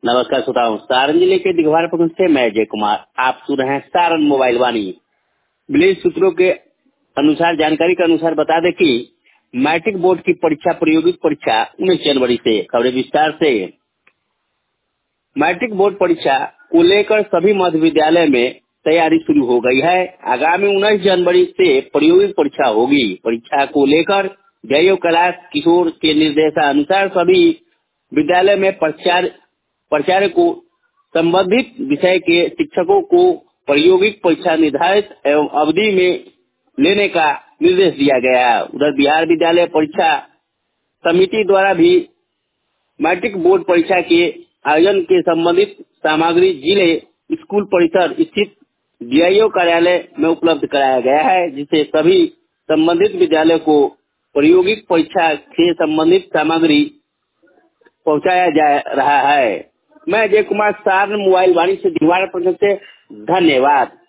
नमस्कार श्रोताओं, सारण जिले के दिघवार प्रखंड से मैं जय कुमार आप सुन रहे हैं सारण मोबाइल वाणी। मिले सूत्रों के अनुसार जानकारी के अनुसार बता दें कि मैट्रिक बोर्ड की परीक्षा प्रायोगिक परीक्षा 19 जनवरी से। खबरें विस्तार से। मैट्रिक बोर्ड परीक्षा को लेकर सभी मध्य विद्यालय में तैयारी शुरू हो गई है। आगामी 19 जनवरी से प्रायोगिक परीक्षा होगी। परीक्षा को लेकर जयो कैलाश किशोर के निर्देशानुसार सभी विद्यालय में प्राचार्य को संबंधित विषय के शिक्षकों को प्रायोगिक परीक्षा निर्धारित एवं अवधि में लेने का निर्देश दिया गया है। उधर बिहार विद्यालय परीक्षा समिति द्वारा भी मैट्रिक बोर्ड परीक्षा के आयोजन के संबंधित सामग्री जिले स्कूल परिसर स्थित डीआईओ कार्यालय में उपलब्ध कराया गया है, जिसे सभी संबंधित विद्यालय को प्रायोगिक परीक्षा से संबंधित सामग्री पहुंचाया जा रहा है। मैं जय कुमार, सारण मोबाइल वाणी से दिघवारा प्रखंड से। धन्यवाद।